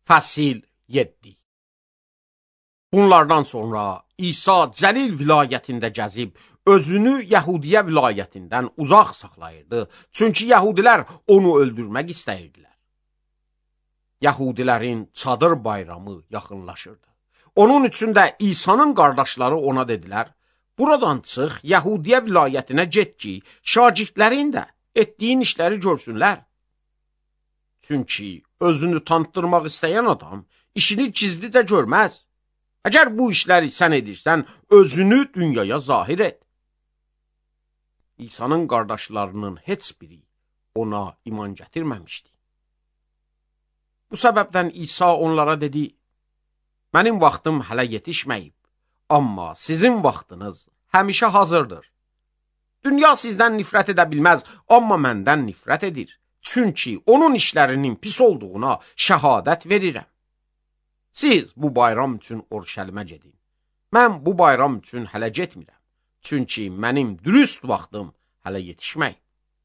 Fəsil 7. Bunlardan sonra İsa Cəlil vilayətində gəzib, özünü Yəhudiyyə vilayətindən uzaq saxlayırdı. Çünki Yəhudilər onu öldürmək istəyirdilər. Yəhudilərin çadır bayramı yaxınlaşırdı. Onun üçün də İsa'nın qardaşları ona dedilər, buradan çıx, Yəhudiyyə vilayətinə get ki, şagirdlərin də etdiyin işləri görsünlər. Çünki özünü tanıtdırmaq istəyən adam işini gizlicə görməz. Əgər bu işləri sən edirsən, özünü dünyaya zahir et. İsa'nın qardaşlarının heç biri ona iman gətirməmişdi. Bu səbəbdən İsa onlara dedi, mənim vaxtım hələ yetişməyib, amma sizin vaxtınız həmişə hazırdır. Dünya sizdən nifrət edə bilməz, amma məndən nifrət edir. Çünki onun işlərinin pis olduğuna şəhadət verirəm. Siz bu bayram üçün Urşəlimə gedin. Mən bu bayram üçün hələ getmirəm. Çünki mənim dürüst vaxtım hələ yetişməyib.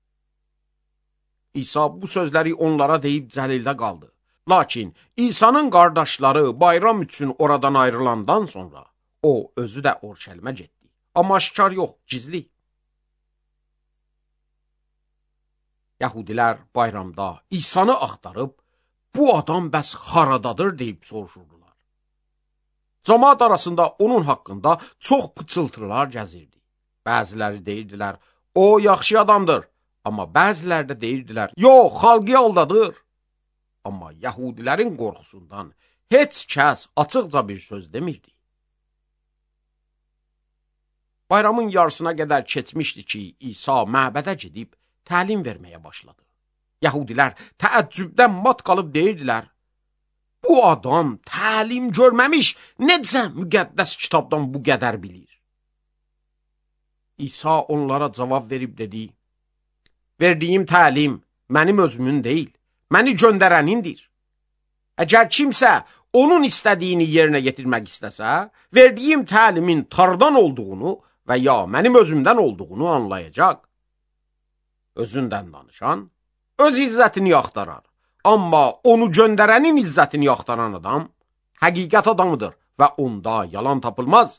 İsa bu sözləri onlara deyib Cəlildə qaldı. Lakin İsa'nın qardaşları bayram üçün oradan ayrılandan sonra o özü də Urşəlimə getdi. Amma aşkar yox, gizli. Yəhudilər bayramda İsa'nı axtarıb, bu adam bəs haradadır deyib soruşurdular. Cəmaət arasında onun haqqında çox pıçıltılar gəzirdi. Bəziləri deyirdilər, o yaxşı adamdır. Amma bəziləri də deyirdilər, yox, xalqı aldadır. Amma Yəhudilərin qorxusundan heç kəs açıqca bir söz demirdi. Bayramın yarısına qədər keçmişdi ki, İsa məbədə gedib təlim verməyə başladı. Yəhudilər təəccübdən mat qalıb deyirdilər, bu adam təlim görməmiş, necə müqəddəs kitabdan bu qədər bilir? İsa onlara cavab verib dedi, verdiyim təlim mənim özümün deyil, məni göndərənindir. Əgər kimsə onun istədiyini yerinə yetirmək istəsə, verdiyim təlimin tardan olduğunu və ya mənim özümdən olduğunu anlayacaq. Özündən danışan öz izzətini axtarar. Amma onu göndərənin izzətini axtaran adam həqiqət adamıdır və onda yalan tapılmaz.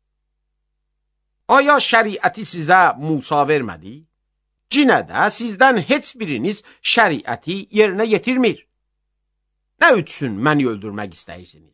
Aya şəriəti sizə Musa vermədi? Cinə də sizdən heç biriniz şəriəti yerinə yetirmir. Nə üçün məni öldürmək istəyirsiniz?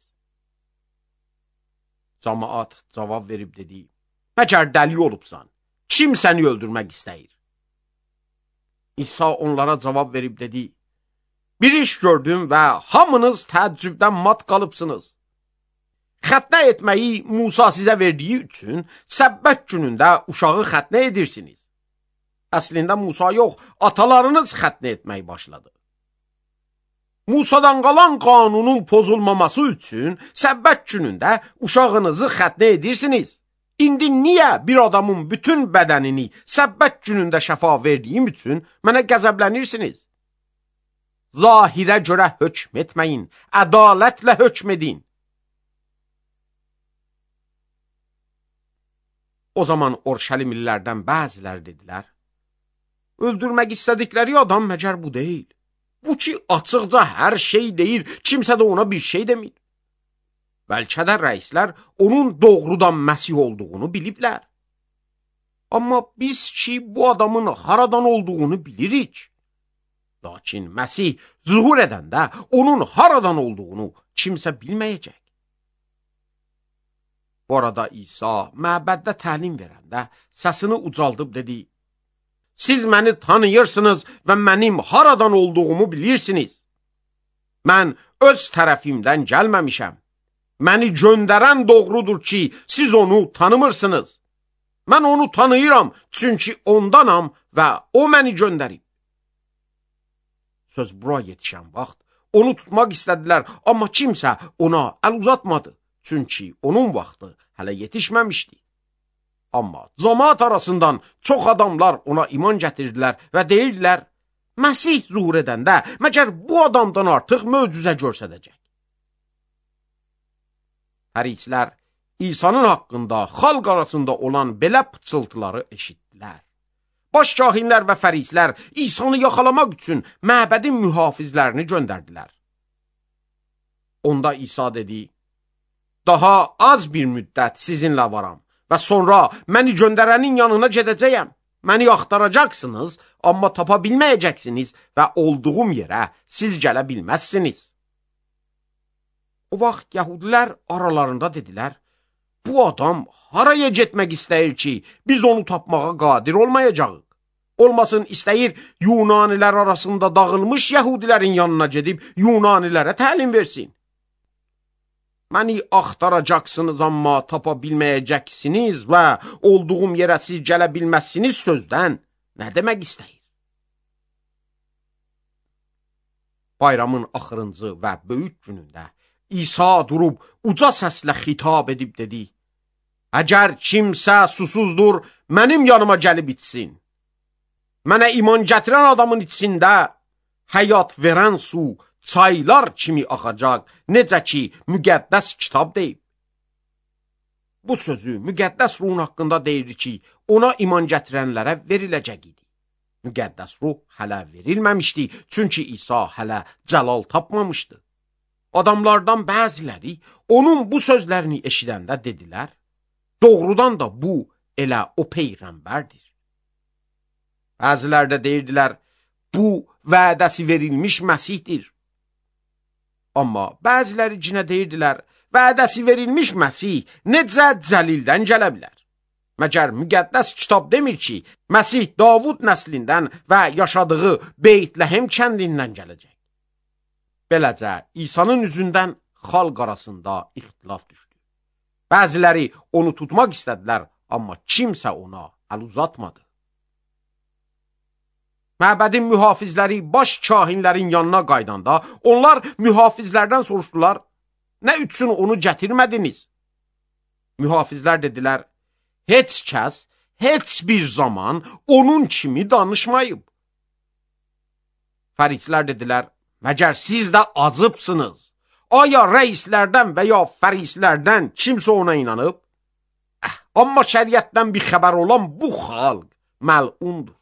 Cəmaət cavab verib dedi, məgər dəli olubsan, kim səni öldürmək istəyir? İsa onlara cavab verib dedi, bir iş gördüm və hamınız təəccübdən mat qalıbsınız. Xətnə etməyi Musa sizə verdiyi üçün səbbət günündə uşağı xətnə edirsiniz. Əslində Musa yox, atalarınız xətnə etməyi başladı. Musadan qalan qanunun pozulmaması üçün səbbət günündə uşağınızı xətnə edirsiniz. İndi niyə bir adamın bütün bədənini səbbət günündə şəfa verdiyim üçün mənə qəzəblənirsiniz? Zahirə görə hökm etməyin, ədalətlə hökm edin. O zaman Urşəlimlilərdən bəziləri dedilər, öldürmək istədikləri adam məgər bu deyil. Bu ki, açıqca hər şey deyir, kimsə də ona bir şey demir. Bəlkə də rəislər onun doğrudan Məsih olduğunu biliblər. Amma biz ki, bu adamın haradan olduğunu bilirik. Lakin Məsih zuhur edəndə onun haradan olduğunu kimsə bilməyəcək. Bu arada İsa məbəddə təlim verəndə səsini ucaldıb dedi, siz məni tanıyırsınız və mənim haradan olduğumu bilirsiniz. Mən öz tərəfimdən gəlməmişəm. Məni göndərən doğrudur ki, siz onu tanımırsınız. Mən onu tanıyıram, çünki ondanam və o məni göndərib. Söz bura yetişən vaxt onu tutmaq istədilər, amma kimsə ona əl uzatmadı, çünki onun vaxtı hələ yetişməmişdi. Amma cəmaət arasından çox adamlar ona iman gətirdilər və deyirdilər, Məsih zuhur edəndə məgər bu adamdan artıq möcüzə göstərəcək. Fərisilər İsa'nın haqqında xalq arasında olan belə pıçıltıları eşitdilər. Baş kahinlər və fərislər İsa'nı yaxalamaq üçün məbədin mühafizlərini göndərdilər. Onda İsa dedi, daha az bir müddət sizinlə varam və sonra məni göndərənin yanına gedəcəyəm. Məni axtaracaqsınız, amma tapa bilməyəcəksiniz və olduğum yerə siz gələ bilməzsiniz. O vaxt yəhudilər aralarında dedilər, bu adam haraya getmək istəyir ki, biz onu tapmağa qadir olmayacağıq. Olmasın istəyir Yunanilər arasında dağılmış yəhudilərin yanına gedib Yunanilərə təlim versin. Məni axtaracaqsınız, amma tapa bilməyəcəksiniz və olduğum yerə siz gələ bilməzsiniz sözdən nə demək istəyir? Bayramın axırıncı və böyük günündə İsa durub uca səslə xitab edib dedi, əgər kimsə susuzdur, mənim yanıma gəlib içsin. Mənə iman gətirən adamın içində həyat verən su çaylar kimi axacaq, necə ki, müqəddəs kitab deyib. Bu sözü müqəddəs ruhun haqqında deyir ki, ona iman gətirənlərə veriləcək idi. Müqəddəs ruh hələ verilməmişdi, çünki İsa hələ cəlal tapmamışdı. Adamlardan bəziləri onun bu sözlərini eşidəndə dedilər, doğrudan da bu elə o peyğəmbərdir. Bəzilər də deyirdilər, bu vədəsi verilmiş Məsihdir. Amma bəziləri cinə deyirdilər, vədəsi verilmiş Məsih necə cəlildən gələ bilər? Məgər müqəddəs kitab demir ki, Məsih Davud nəslindən və yaşadığı Beytləhem kəndindən gələcək. Beləcə, İsa'nın üzündən xalq arasında ixtilaf düşdü. Bəziləri onu tutmaq istədilər, amma kimsə ona əl uzatmadı. Məbədin mühafizləri baş kahinlərin yanına qaydanda, onlar mühafizlərdən soruşdular, nə üçün onu gətirmədiniz? Mühafizlər dedilər, heç kəs, heç bir zaman onun kimi danışmayıb. Fərisilər dedilər, məgər siz də azıbsınız? Aya rəislərdən və ya fərislərdən kimsə ona inanıb? Amma şəriətdən bir xəbər olan bu xalq məlundur.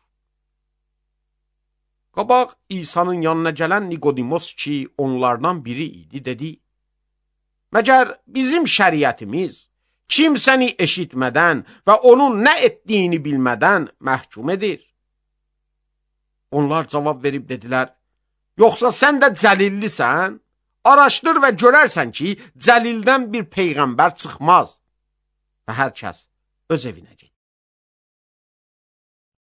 Qabaq İsa'nın yanına gələn Nikodimos ki, onlardan biri idi, dedi, məgər bizim şəriətimiz kimsəni eşitmədən və onun nə etdiyini bilmədən məhkum edir? Onlar cavab verib dedilər, yoxsa sən də cəlillisən? Araşdır və görərsən ki, cəlildən bir peyğəmbər çıxmaz. Və hər kəs öz evinə gedir.